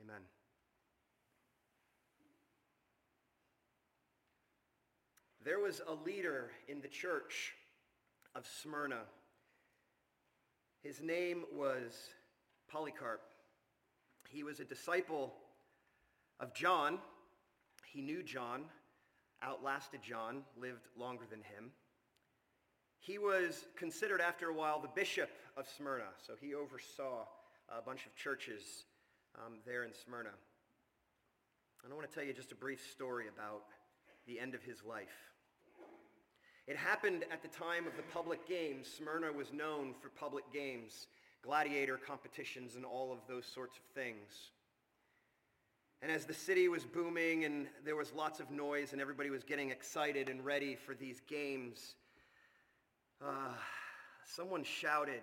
Amen. There was a leader in the church of Smyrna. His name was Polycarp. He was a disciple of John. He knew John, outlasted John, lived longer than him. He was considered after a while the bishop of Smyrna, so he oversaw a bunch of churches there in Smyrna. And I want to tell you just a brief story about the end of his life. It happened at the time of the public games. Smyrna was known for public games, gladiator competitions, and all of those sorts of things. And as the city was booming and there was lots of noise and everybody was getting excited and ready for these games, someone shouted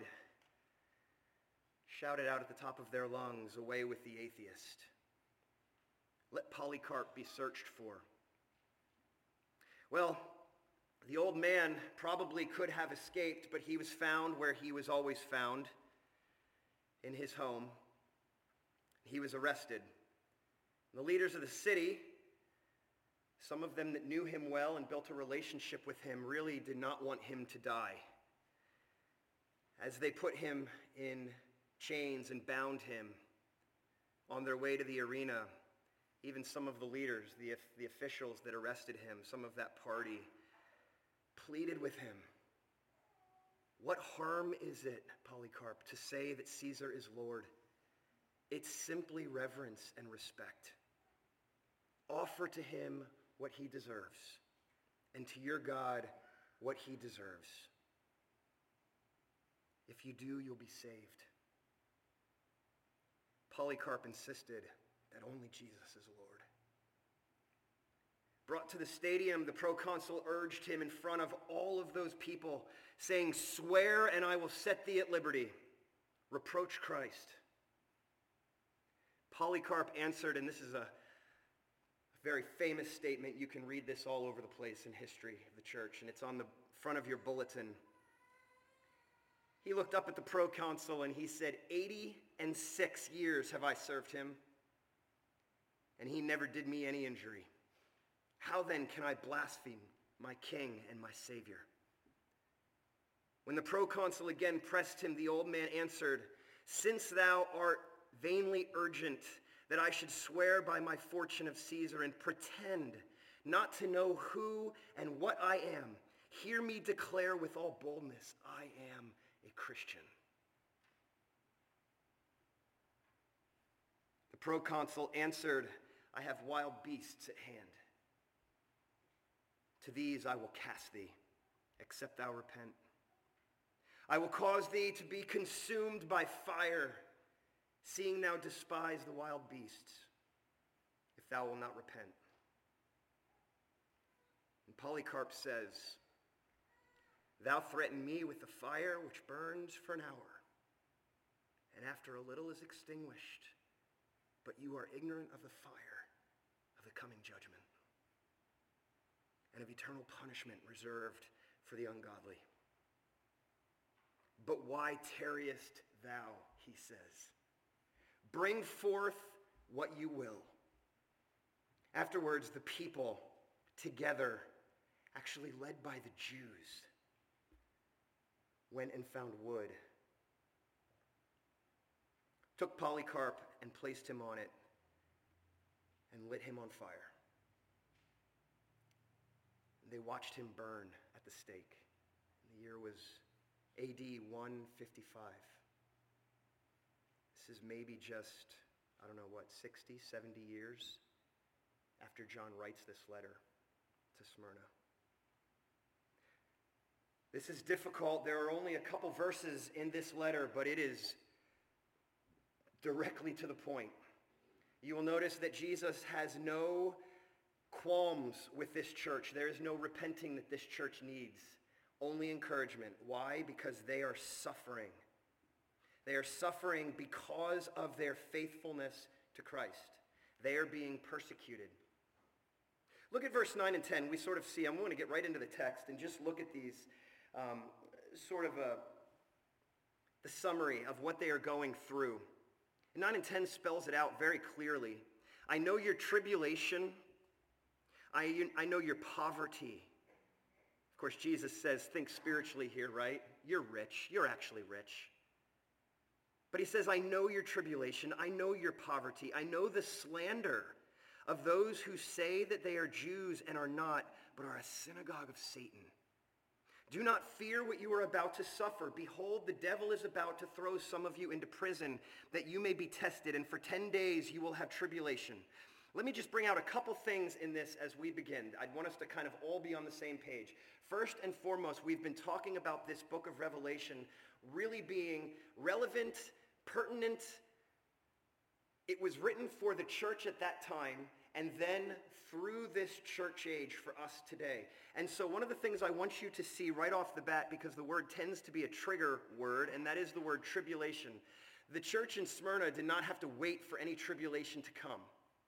out at the top of their lungs, "Away with the atheist. Let Polycarp be searched for." Well, the old man probably could have escaped, but he was found where he was always found, in his home. He was arrested. The leaders of the city, some of them that knew him well and built a relationship with him, really did not want him to die. As they put him in chains and bound him on their way to the arena, even some of the leaders, the officials that arrested him, some of that party, pleaded with him. "What harm is it, Polycarp, to say that Caesar is Lord? It's simply reverence and respect. Offer to him what he deserves, and to your God what he deserves. If you do, you'll be saved." Polycarp insisted that only Jesus is Lord. Brought to the stadium, the proconsul urged him in front of all of those people, saying, "Swear and I will set thee at liberty. Reproach Christ." Polycarp answered, and this is a very famous statement. You can read this all over the place in history of the church, and it's on the front of your bulletin. He looked up at the proconsul and he said, 86 years have I served him, and he never did me any injury. How then can I blaspheme my king and my Savior?" When the proconsul again pressed him, the old man answered, "Since thou art vainly urgent that I should swear by my fortune of Caesar and pretend not to know who and what I am, hear me declare with all boldness, I am a Christian." The proconsul answered, "I have wild beasts at hand. To these I will cast thee, except thou repent. I will cause thee to be consumed by fire, seeing thou despise the wild beasts, if thou wilt not repent." And Polycarp says, "Thou threaten me with the fire which burns for an hour, and after a little is extinguished, but you are ignorant of the fire of the coming judgment, and of eternal punishment reserved for the ungodly. But why tarriest thou?" he says. "Bring forth what you will." Afterwards, the people together, actually led by the Jews, went and found wood, took Polycarp and placed him on it, and lit him on fire. They watched him burn at the stake. The year was AD 155. This is maybe just, 60, 70 years after John writes this letter to Smyrna. This is difficult. There are only a couple verses in this letter, but it is directly to the point. You will notice that Jesus has no qualms with this church. There is no repenting that this church needs. Only encouragement. Why? Because they are suffering. They are suffering because of their faithfulness to Christ. They are being persecuted. Look at verse 9 and 10. We sort of see, I'm going to get right into the text and just look at these the summary of what they are going through. And 9 and 10 spells it out very clearly. I know your tribulation. I know your poverty. Of course, Jesus says, think spiritually here, right? You're rich. You're actually rich. But he says, I know your tribulation. I know your poverty. I know the slander of those who say that they are Jews and are not, but are a synagogue of Satan. Do not fear what you are about to suffer. Behold, the devil is about to throw some of you into prison that you may be tested, and for 10 days you will have tribulation. Let me just bring out a couple things in this as we begin. I'd want us to kind of all be on the same page. First and foremost, we've been talking about this book of Revelation really being relevant, pertinent. It was written for the church at that time, and then through this church age for us today. And so one of the things I want you to see right off the bat, because the word tends to be a trigger word, and that is the word tribulation. The church in Smyrna did not have to wait for any tribulation to come.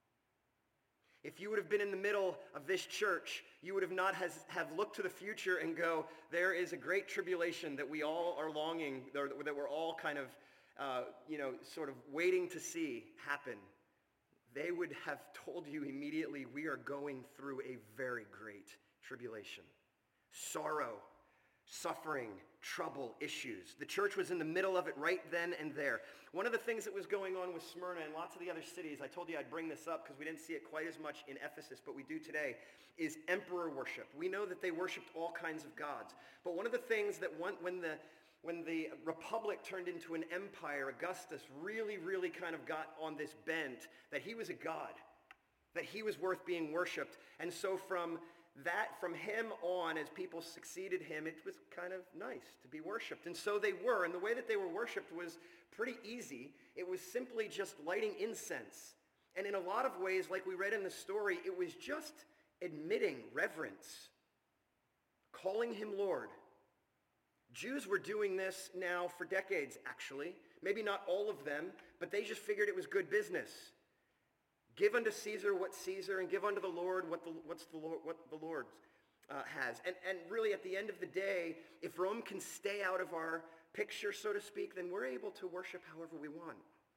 If you would have been in the middle of this church, you would have not have looked to the future and go, there is a great tribulation that we all are longing, that we're all kind of, sort of waiting to see happen. They would have told you immediately, we are going through a very great tribulation. Sorrow, suffering, trouble, issues. The church was in the middle of it right then and there. One of the things that was going on with Smyrna and lots of the other cities, I told you I'd bring this up because we didn't see it quite as much in Ephesus, but we do today, is emperor worship. We know that they worshiped all kinds of gods. But one of the things that when the republic turned into an empire, Augustus really kind of got on this bent that he was a god, that he was worth being worshipped. And so from him on, as people succeeded him, it was kind of nice to be worshipped. And so they were, and the way that they were worshipped was pretty easy. It was simply just lighting incense. And in a lot of ways, like we read in the story, it was just admitting reverence, calling him Lord. Jews were doing this now for decades, actually. Maybe not all of them, but they just figured it was good business. Give unto Caesar what Caesar, and give unto the Lord what the Lord has. And really, at the end of the day, if Rome can stay out of our picture, so to speak, then we're able to worship however we want.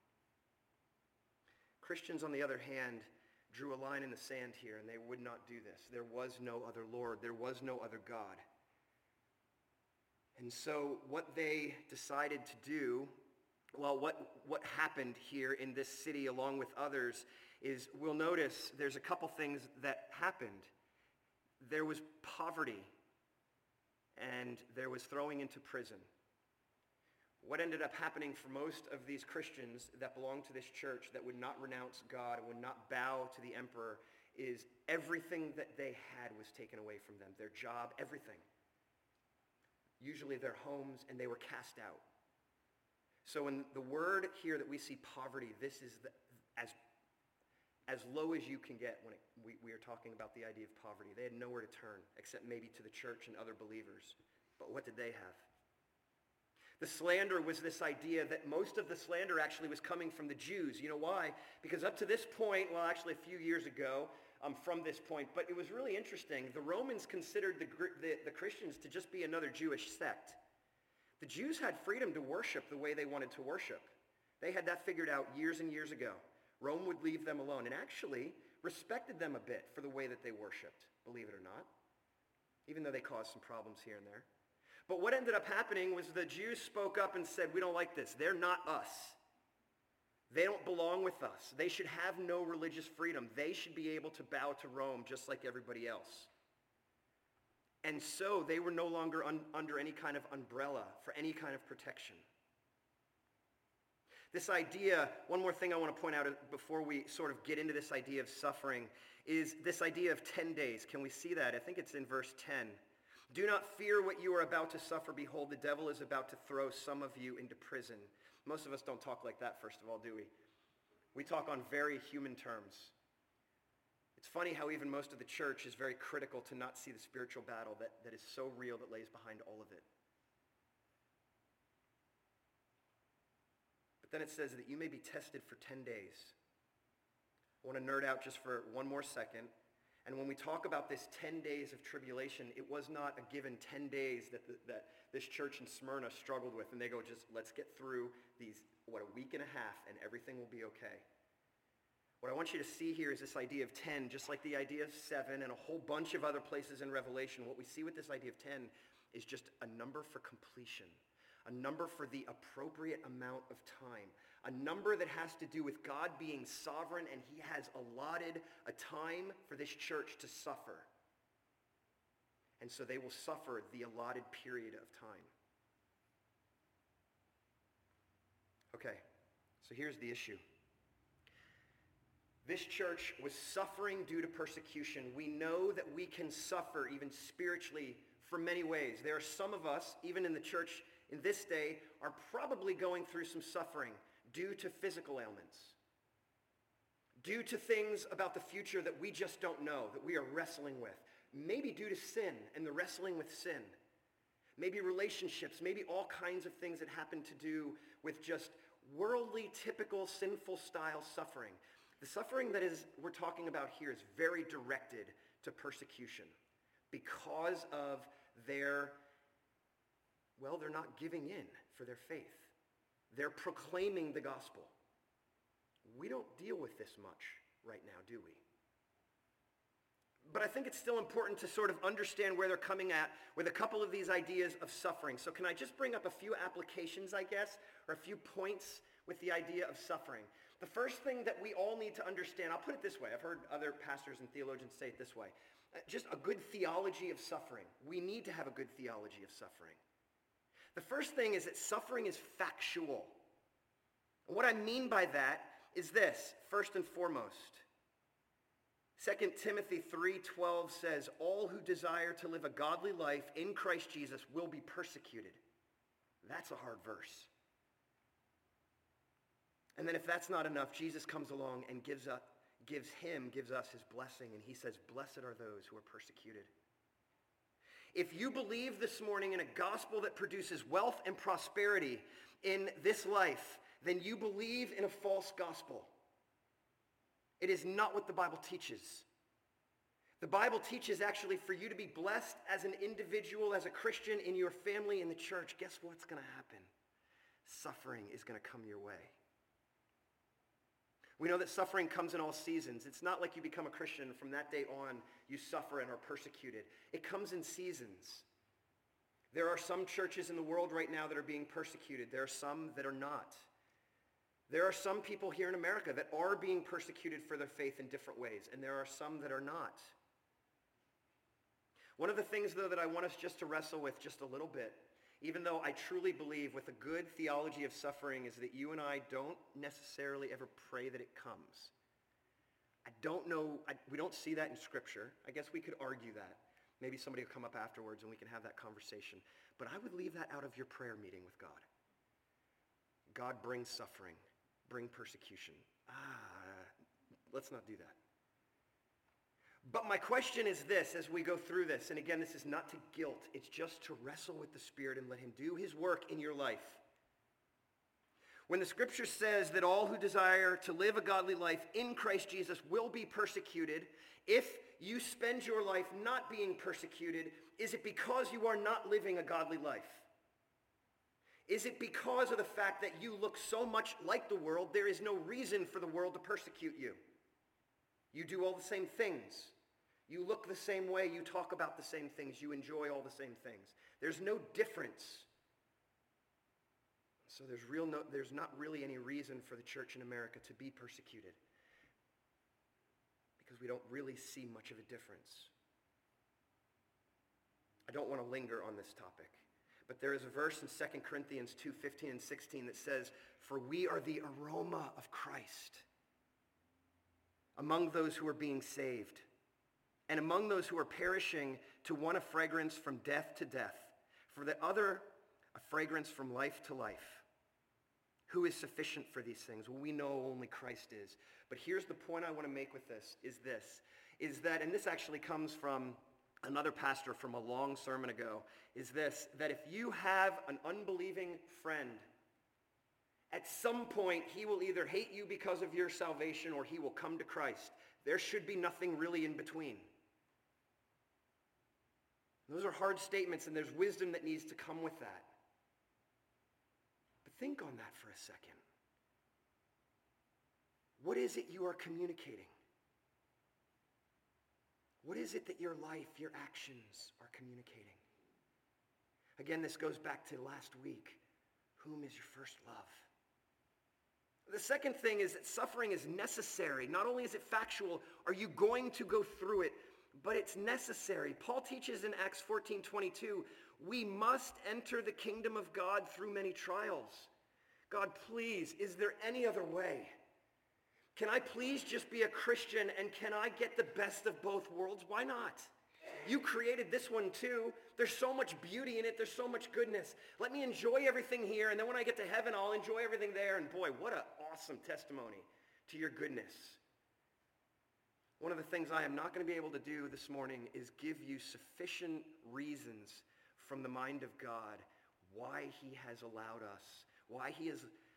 Christians, on the other hand, drew a line in the sand here, and they would not do this. There was no other Lord. There was no other God. And so what they decided to do, well, what happened here in this city along with others is, we'll notice there's a couple things that happened. There was poverty, and there was throwing into prison. What ended up happening for most of these Christians that belonged to this church that would not renounce God and would not bow to the emperor is everything that they had was taken away from them. Their job, everything. Usually their homes, and they were cast out. So in the word here that we see poverty, this is as low as you can get when we are talking about the idea of poverty. They had nowhere to turn except maybe to the church and other believers. But what did they have? The slander was this idea that most of the slander actually was coming from the Jews. You know why? Because up to this point, well, actually a few years ago, from this point, but it was really interesting. The Romans considered the Christians to just be another Jewish sect. The Jews had freedom to worship the way they wanted to worship. They had that figured out years and years ago. Rome would leave them alone and actually respected them a bit for the way that they worshiped, believe it or not, even though they caused some problems here and there. But what ended up happening was the Jews spoke up and said, we don't like this. They're not us. They don't belong with us. They should have no religious freedom. They should be able to bow to Rome just like everybody else. And so they were no longer under any kind of umbrella for any kind of protection. This idea, one more thing I want to point out before we sort of get into this idea of suffering, is this idea of 10 days. Can we see that? I think it's in verse 10. Do not fear what you are about to suffer. Behold, the devil is about to throw some of you into prison. Most of us don't talk like that, first of all, do we? We talk on very human terms. It's funny how even most of the church is very critical to not see the spiritual battle that is so real that lays behind all of it. But then it says that you may be tested for 10 days. I want to nerd out just for one more second. And when we talk about this 10 days of tribulation, it was not a given 10 days that this church in Smyrna struggled with. And they go, just let's get through these a week and a half, and everything will be okay. What I want you to see here is this idea of 10, just like the idea of 7 and a whole bunch of other places in Revelation. What we see with this idea of 10 is just a number for completion, a number for the appropriate amount of time, a number that has to do with God being sovereign, and he has allotted a time for this church to suffer. And so they will suffer the allotted period of time. Okay, so here's the issue. This church was suffering due to persecution. We know that we can suffer even spiritually for many ways. There are some of us, even in the church in this day, are probably going through some suffering due to physical ailments, due to things about the future that we just don't know, that we are wrestling with. Maybe due to sin and the wrestling with sin. Maybe relationships, maybe all kinds of things that happen to do with just worldly, typical, sinful style suffering. The suffering that we're talking about here is very directed to persecution because of they're not giving in for their faith. They're proclaiming the gospel. We don't deal with this much right now, do we? But I think it's still important to sort of understand where they're coming at with a couple of these ideas of suffering. So can I just bring up a few applications, I guess, or a few points with the idea of suffering? The first thing that we all need to understand, I'll put it this way. I've heard other pastors and theologians say it this way. Just a good theology of suffering. We need to have a good theology of suffering. The first thing is that suffering is factual. And what I mean by that is this, first and foremost. 2 Timothy 3:12 says, all who desire to live a godly life in Christ Jesus will be persecuted. That's a hard verse. And then if that's not enough, Jesus comes along and gives us his blessing, and he says, blessed are those who are persecuted. If you believe this morning in a gospel that produces wealth and prosperity in this life, then you believe in a false gospel. It is not what the Bible teaches. The Bible teaches actually for you to be blessed as an individual, as a Christian, in your family, in the church. Guess what's going to happen? Suffering is going to come your way. We know that suffering comes in all seasons. It's not like you become a Christian and from that day on you suffer and are persecuted. It comes in seasons. There are some churches in the world right now that are being persecuted. There are some that are not. There are some people here in America that are being persecuted for their faith in different ways, and there are some that are not. One of the things, though, that I want us just to wrestle with just a little bit, even though I truly believe with a good theology of suffering, is that you and I don't necessarily ever pray that it comes. I don't know, we don't see that in Scripture. I guess we could argue that. Maybe somebody will come up afterwards and we can have that conversation. But I would leave that out of your prayer meeting with God. God brings suffering. Bring persecution. Let's not do that. But my question is this as we go through this, and again, this is not to guilt, it's just to wrestle with the Spirit and let him do his work in your life. When the Scripture says that all who desire to live a godly life in Christ Jesus will be persecuted, if you spend your life not being persecuted, is it because you are not living a godly life? Is it because of the fact that you look so much like the world, there is no reason for the world to persecute you? You do all the same things. You look the same way. You talk about the same things. You enjoy all the same things. There's no difference. So there's not really any reason for the church in America to be persecuted because we don't really see much of a difference. I don't want to linger on this topic. But there is a verse in 2 Corinthians 2:15 and 16 that says, for we are the aroma of Christ among those who are being saved, and among those who are perishing, to one a fragrance from death to death, for the other a fragrance from life to life. Who is sufficient for these things? Well, we know only Christ is. But here's the point I want to make with this, is that, and this actually comes from another pastor from a long sermon ago, is this, that if you have an unbelieving friend, at some point he will either hate you because of your salvation or he will come to Christ. There should be nothing really in between. Those are hard statements, and there's wisdom that needs to come with that. But think on that for a second. What is it you are communicating? What is it that your life, your actions are communicating? Again, this goes back to last week. Whom is your first love? The second thing is that suffering is necessary. Not only is it factual, are you going to go through it, but it's necessary. Paul teaches in Acts 14:22, we must enter the kingdom of God through many trials. God, please, is there any other way? Can I please just be a Christian, and can I get the best of both worlds? Why not? You created this one too. There's so much beauty in it. There's so much goodness. Let me enjoy everything here, and then when I get to heaven, I'll enjoy everything there. And boy, what an awesome testimony to your goodness. One of the things I am not going to be able to do this morning is give you sufficient reasons from the mind of God why he has allowed us, why he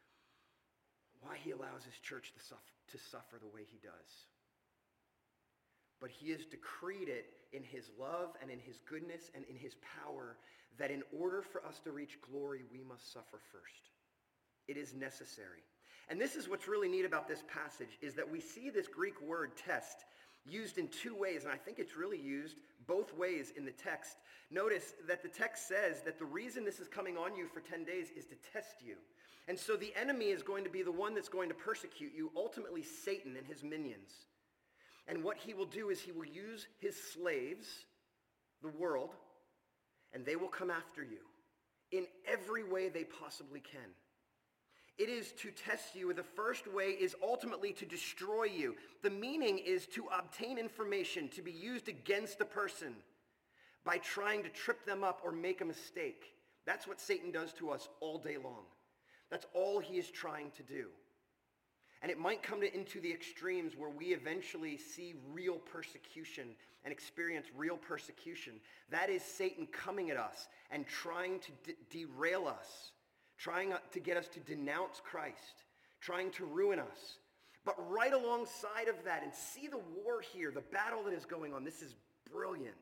allows his church to suffer the way he does. But he has decreed it in his love and in his goodness and in his power that in order for us to reach glory, we must suffer first. It is necessary. And this is what's really neat about this passage, is that we see this Greek word test used in two ways, and I think it's really used both ways in the text. Notice that the text says that the reason this is coming on you for 10 days is to test you. And so the enemy is going to be the one that's going to persecute you, ultimately Satan and his minions. And what he will do is he will use his slaves, the world, and they will come after you in every way they possibly can. It is to test you. The first way is ultimately to destroy you. The meaning is to obtain information to be used against the person by trying to trip them up or make a mistake. That's what Satan does to us all day long. That's all he is trying to do. And it might come into the extremes where we eventually see real persecution and experience real persecution. That is Satan coming at us and trying to derail us, trying to get us to denounce Christ, trying to ruin us. But right alongside of that, and see the war here, the battle that is going on, this is brilliant,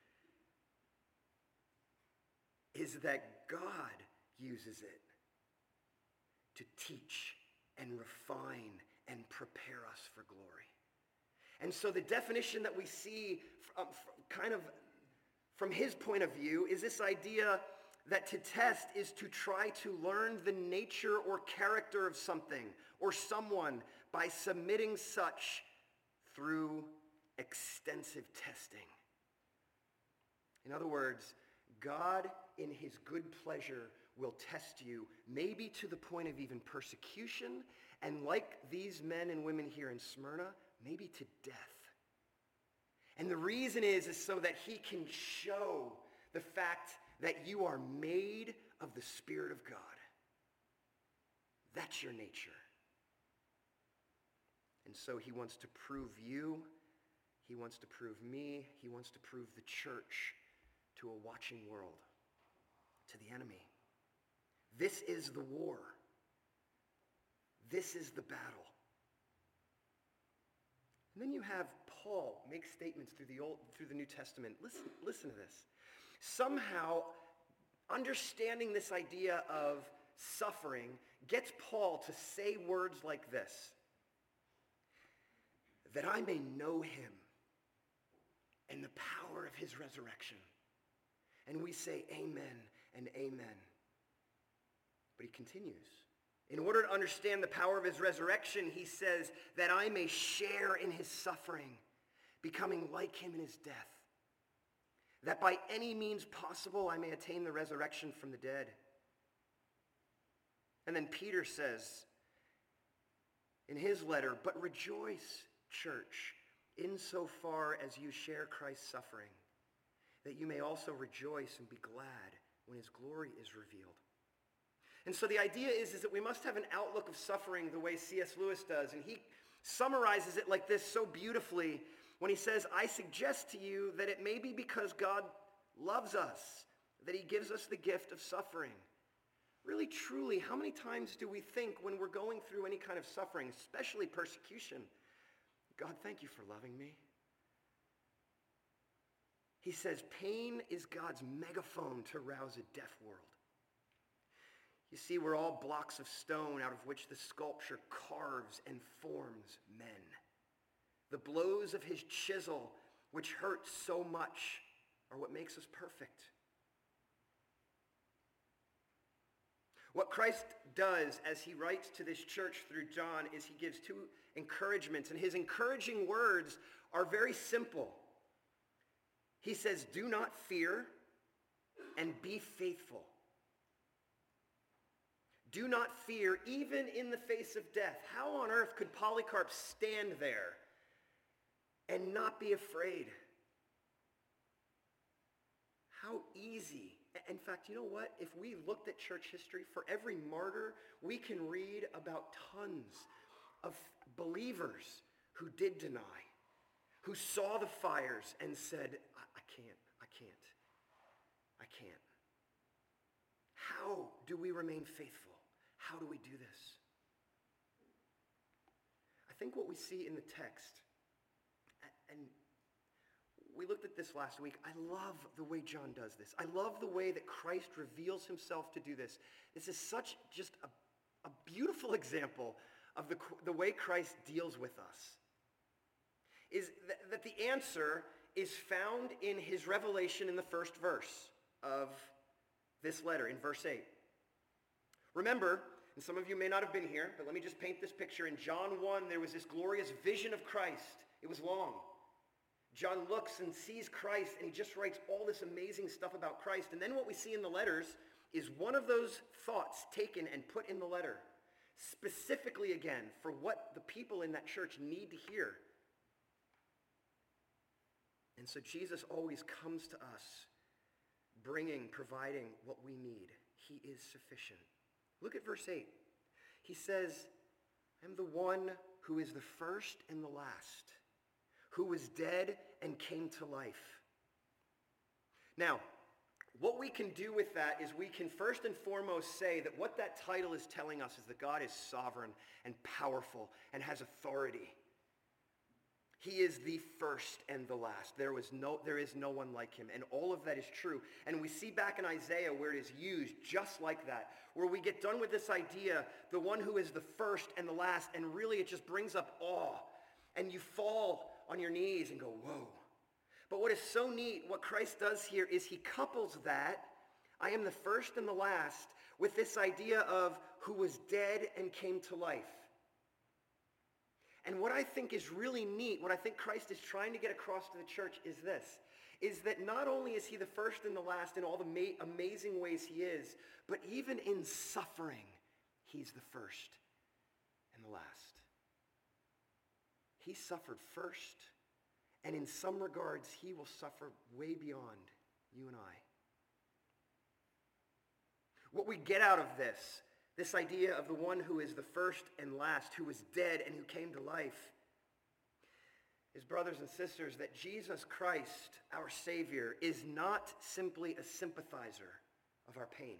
is that God uses it to teach and refine and prepare us for glory. And so the definition that we see kind of from his point of view is this idea that to test is to try to learn the nature or character of something or someone by submitting such through extensive testing. In other words, God in his good pleasure will test you, maybe to the point of even persecution, and like these men and women here in Smyrna, maybe to death. And the reason is so that he can show the fact that you are made of the Spirit of God. That's your nature. And so he wants to prove you, he wants to prove me, he wants to prove the church to a watching world, to the enemy. This is the war. This is the battle. And then you have Paul make statements through the New Testament. Listen to this. Somehow, understanding this idea of suffering gets Paul to say words like this: that I may know him and the power of his resurrection. And we say amen and amen. But he continues. In order to understand the power of his resurrection, he says that I may share in his suffering, becoming like him in his death, that by any means possible I may attain the resurrection from the dead. And then Peter says in his letter, but rejoice, church, insofar as you share Christ's suffering, that you may also rejoice and be glad when his glory is revealed. And so the idea is that we must have an outlook of suffering the way C.S. Lewis does. And he summarizes it like this so beautifully when he says, I suggest to you that it may be because God loves us, that he gives us the gift of suffering. Really, truly, how many times do we think when we're going through any kind of suffering, especially persecution, God, thank you for loving me? He says pain is God's megaphone to rouse a deaf world. You see, we're all blocks of stone out of which the sculpture carves and forms men. The blows of his chisel, which hurt so much, are what makes us perfect. What Christ does as he writes to this church through John is he gives two encouragements, and his encouraging words are very simple. He says, do not fear and be faithful. Do not fear, even in the face of death. How on earth could Polycarp stand there and not be afraid? How easy. In fact, you know what? If we looked at church history, for every martyr, we can read about tons of believers who did deny, who saw the fires and said, I can't. How do we remain faithful? How do we do this? I think what we see in the text, and we looked at this last week, I love the way John does this. I love the way that Christ reveals himself to do this. This is such just a beautiful example of the way Christ deals with us. Is that the answer is found in his revelation in the first verse of this letter, in verse 8. Remember, and some of you may not have been here, but let me just paint this picture. In John 1, there was this glorious vision of Christ. It was long. John looks and sees Christ, and he just writes all this amazing stuff about Christ. And then what we see in the letters is one of those thoughts taken and put in the letter, specifically again for what the people in that church need to hear. And so Jesus always comes to us, providing what we need. He is sufficient. Look at verse 8. He says, I am the one who is the first and the last, who was dead and came to life. Now, what we can do with that is we can first and foremost say that what that title is telling us is that God is sovereign and powerful and has authority. He is the first and the last. There is no one like him. And all of that is true. And we see back in Isaiah where it is used just like that, where we get done with this idea, the one who is the first and the last, and really it just brings up awe. And you fall on your knees and go, whoa. But what is so neat, what Christ does here is he couples that, I am the first and the last, with this idea of who was dead and came to life. And what I think is really neat, what I think Christ is trying to get across to the church is this, is that not only is he the first and the last in all the amazing ways he is, but even in suffering, he's the first and the last. He suffered first, and in some regards, he will suffer way beyond you and I. What we get out of this idea of the one who is the first and last, who was dead and who came to life, is, brothers and sisters, that Jesus Christ, our Savior, is not simply a sympathizer of our pain.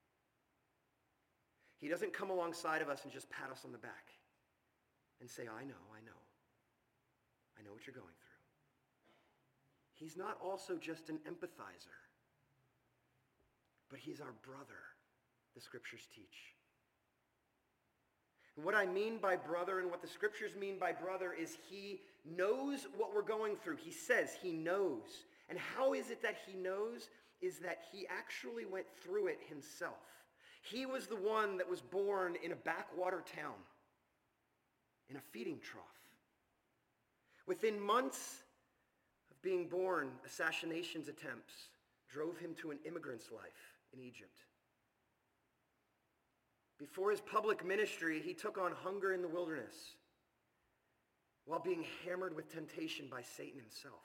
He doesn't come alongside of us and just pat us on the back and say, I know what you're going through. He's not also just an empathizer, but he's our brother, the scriptures teach. And what I mean by brother and what the scriptures mean by brother is he knows what we're going through. He says he knows. And how is it that he knows? Is that he actually went through it himself. He was the one that was born in a backwater town, in a feeding trough. Within months of being born, assassination attempts drove him to an immigrant's life in Egypt. Before his public ministry, he took on hunger in the wilderness while being hammered with temptation by Satan himself.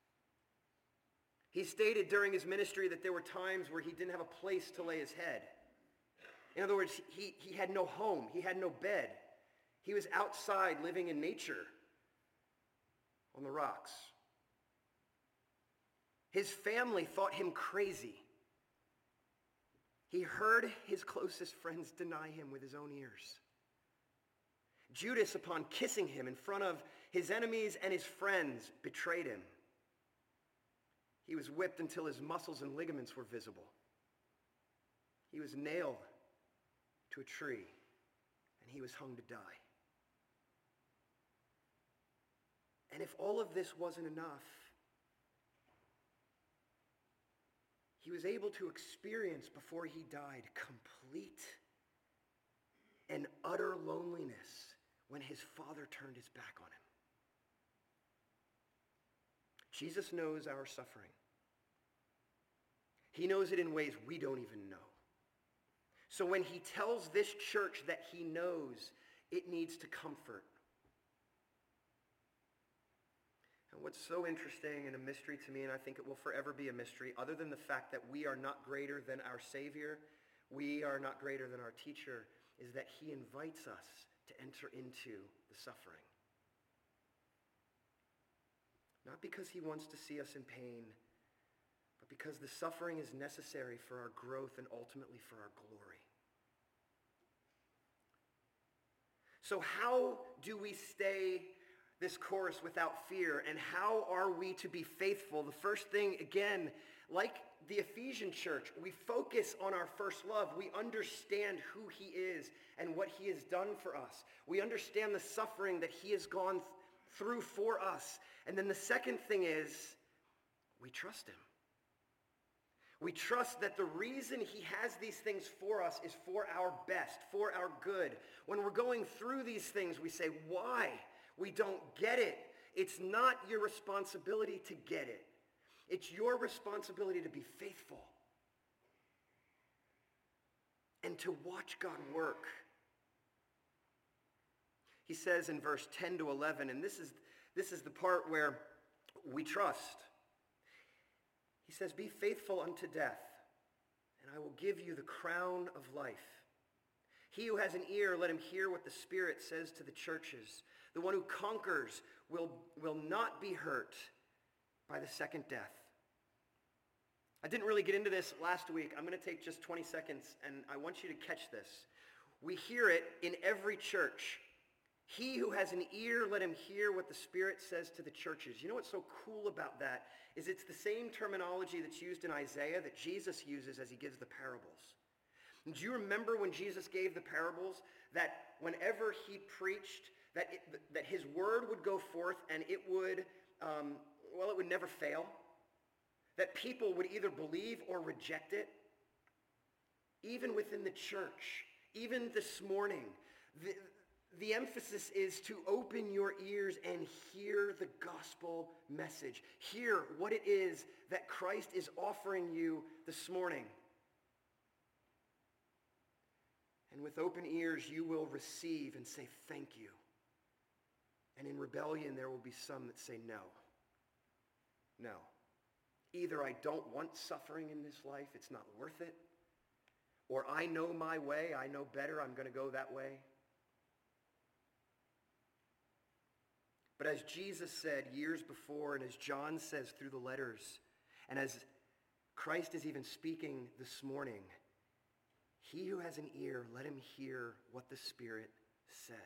He stated during his ministry that there were times where he didn't have a place to lay his head. In other words, he had no home. He had no bed. He was outside living in nature on the rocks. His family thought him crazy. He heard his closest friends deny him with his own ears. Judas, upon kissing him in front of his enemies and his friends, betrayed him. He was whipped until his muscles and ligaments were visible. He was nailed to a tree, and he was hung to die. And if all of this wasn't enough, he was able to experience before he died complete and utter loneliness when his Father turned his back on him. Jesus knows our suffering. He knows it in ways we don't even know. So when he tells this church that he knows, it needs to comfort. And what's so interesting and a mystery to me, and I think it will forever be a mystery, other than the fact that we are not greater than our Savior, we are not greater than our teacher, is that he invites us to enter into the suffering. Not because he wants to see us in pain, but because the suffering is necessary for our growth and ultimately for our glory. So how do we stay this course without fear, and how are we to be faithful? The first thing, again, like the Ephesian church, we focus on our first love. We understand who he is and what he has done for us. We understand the suffering that he has gone through for us. And then the second thing is, we trust him. We trust that the reason he has these things for us is for our best, for our good. When we're going through these things, we say, why? We don't get it. It's not your responsibility to get it. It's your responsibility to be faithful and to watch God work. He says in verse 10 to 11, and this is the part where we trust. He says, be faithful unto death, and I will give you the crown of life. He who has an ear, let him hear what the Spirit says to the churches. The one who conquers will not be hurt by the second death. I didn't really get into this last week. I'm going to take just 20 seconds, and I want you to catch this. We hear it in every church. He who has an ear, let him hear what the Spirit says to the churches. You know what's so cool about that is it's the same terminology that's used in Isaiah that Jesus uses as he gives the parables. And do you remember when Jesus gave the parables that whenever he preached, that his word would go forth and it would never fail? That people would either believe or reject it? Even within the church, even this morning, the emphasis is to open your ears and hear the gospel message. Hear what it is that Christ is offering you this morning. And with open ears, you will receive and say, thank you. And in rebellion, there will be some that say, no. No. Either I don't want suffering in this life, it's not worth it, or I know my way, I know better, I'm going to go that way. But as Jesus said years before, and as John says through the letters, and as Christ is even speaking this morning, he who has an ear, let him hear what the Spirit says.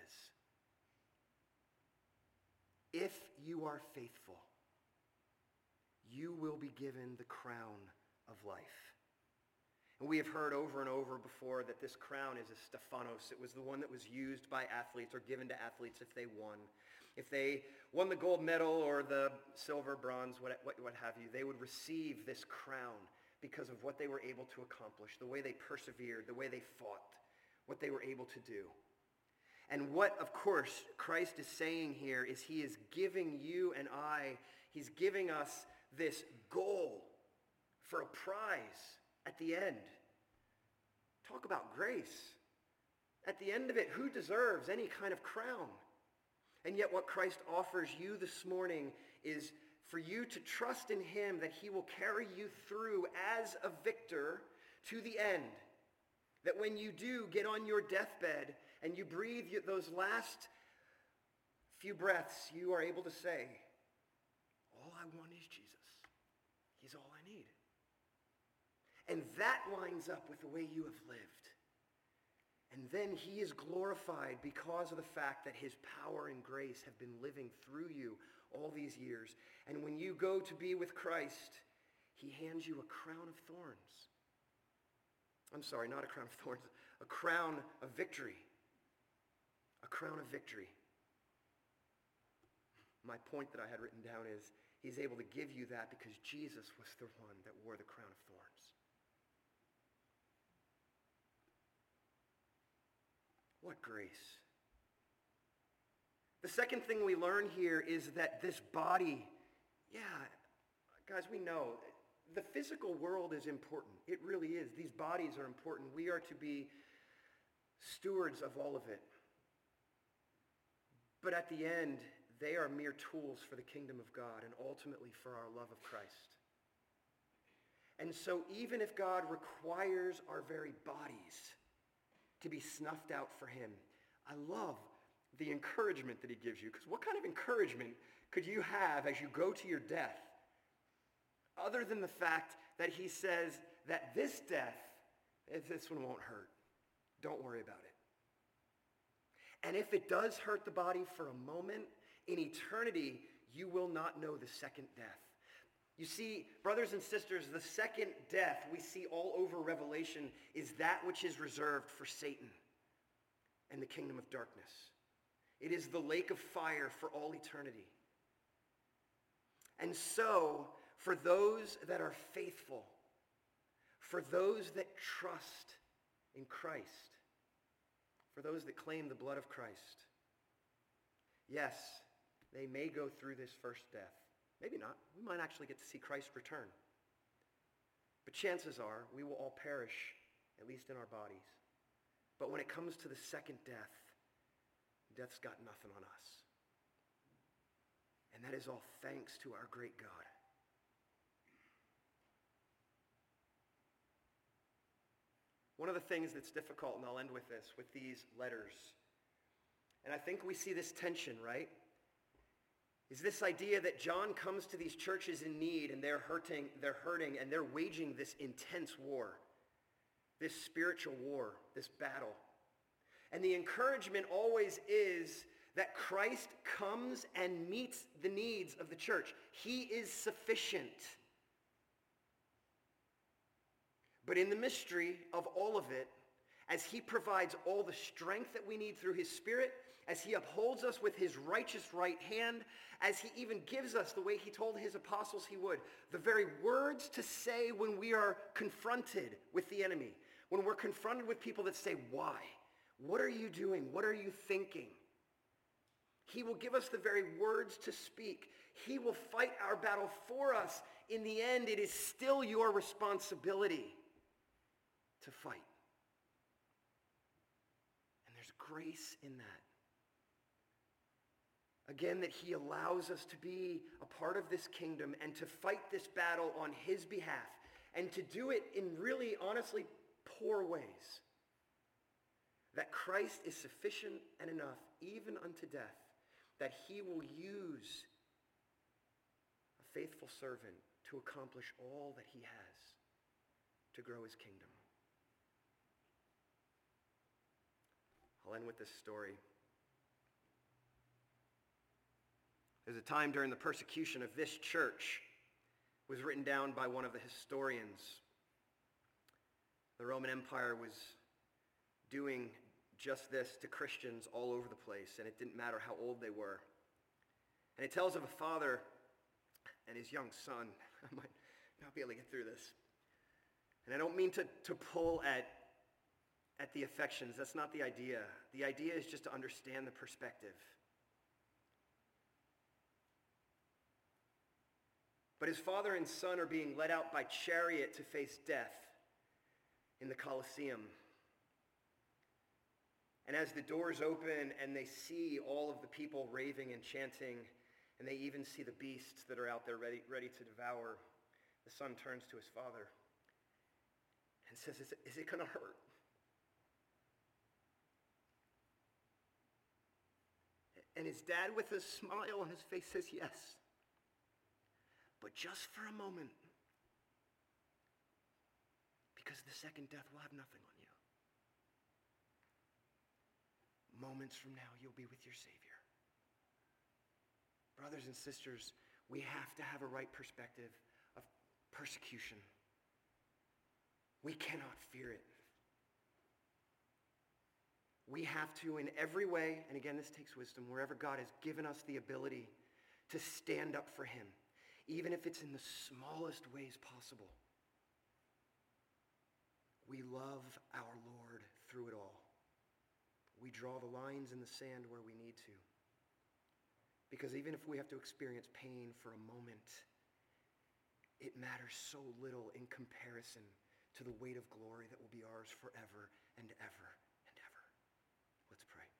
If you are faithful, you will be given the crown of life. And we have heard over and over before that this crown is a Stephanos. It was the one that was used by athletes or given to athletes if they won. If they won the gold medal or the silver, bronze, what have you, they would receive this crown because of what they were able to accomplish, the way they persevered, the way they fought, what they were able to do. And what, of course, Christ is saying here is he is giving you and I, he's giving us this goal for a prize at the end. Talk about grace. At the end of it, who deserves any kind of crown? And yet what Christ offers you this morning is for you to trust in him that he will carry you through as a victor to the end. That when you do get on your deathbed and you breathe those last few breaths, you are able to say, all I want is Jesus. He's all I need. And that lines up with the way you have lived. And then he is glorified because of the fact that his power and grace have been living through you all these years. And when you go to be with Christ, he hands you a crown of thorns. I'm sorry, not a crown of thorns, a crown of victory. A crown of victory. My point that I had written down is he's able to give you that because Jesus was the one that wore the crown of thorns. What grace. The second thing we learn here is that this body, guys, we know the physical world is important. It really is. These bodies are important. We are to be stewards of all of it. But at the end, they are mere tools for the kingdom of God and ultimately for our love of Christ. And so even if God requires our very bodies to be snuffed out for him, I love the encouragement that he gives you. Because what kind of encouragement could you have as you go to your death? Other than the fact that he says that this death, this one won't hurt. Don't worry about it. And if it does hurt the body for a moment, in eternity, you will not know the second death. You see, brothers and sisters, the second death we see all over Revelation is that which is reserved for Satan and the kingdom of darkness. It is the lake of fire for all eternity. And so, for those that are faithful, for those that trust in Christ, for those that claim the blood of Christ, yes, they may go through this first death. Maybe not. We might actually get to see Christ return. But chances are we will all perish, at least in our bodies. But when it comes to the second death, death's got nothing on us. And that is all thanks to our great God. One of the things that's difficult, and I'll end with this, with these letters, and I think we see this tension, right? Is this idea that John comes to these churches in need and they're hurting, and they're waging this intense war, this spiritual war, this battle. And the encouragement always is that Christ comes and meets the needs of the church. He is sufficient. But in the mystery of all of it, as he provides all the strength that we need through his Spirit, as he upholds us with his righteous right hand, as he even gives us, the way he told his apostles he would, the very words to say when we are confronted with the enemy, when we're confronted with people that say, why? What are you doing? What are you thinking? He will give us the very words to speak. He will fight our battle for us. In the end, it is still your responsibility to fight. And there's grace in that. Again, that he allows us to be a part of this kingdom and to fight this battle on his behalf and to do it in really, honestly, poor ways. That Christ is sufficient and enough, even unto death, that he will use a faithful servant to accomplish all that he has to grow his kingdom. I'll end with this story. There's a time during the persecution of this church, it was written down by one of the historians. The Roman Empire was doing just this to Christians all over the place, and it didn't matter how old they were. And it tells of a father and his young son. I might not be able to get through this. And I don't mean to pull at the affections. That's not the idea. The idea is just to understand the perspective. But his father and son are being led out by chariot to face death in the Colosseum. And as the doors open and they see all of the people raving and chanting, and they even see the beasts that are out there ready to devour, the son turns to his father and says, is it going to hurt? And his dad, with a smile on his face, says, yes. But just for a moment, because the second death will have nothing on you. Moments from now, you'll be with your Savior. Brothers and sisters, we have to have a right perspective of persecution. We cannot fear it. We have to, in every way, and again, this takes wisdom, wherever God has given us the ability to stand up for him, even if it's in the smallest ways possible. We love our Lord through it all. We draw the lines in the sand where we need to. Because even if we have to experience pain for a moment, it matters so little in comparison to the weight of glory that will be ours forever and ever and ever. Let's pray.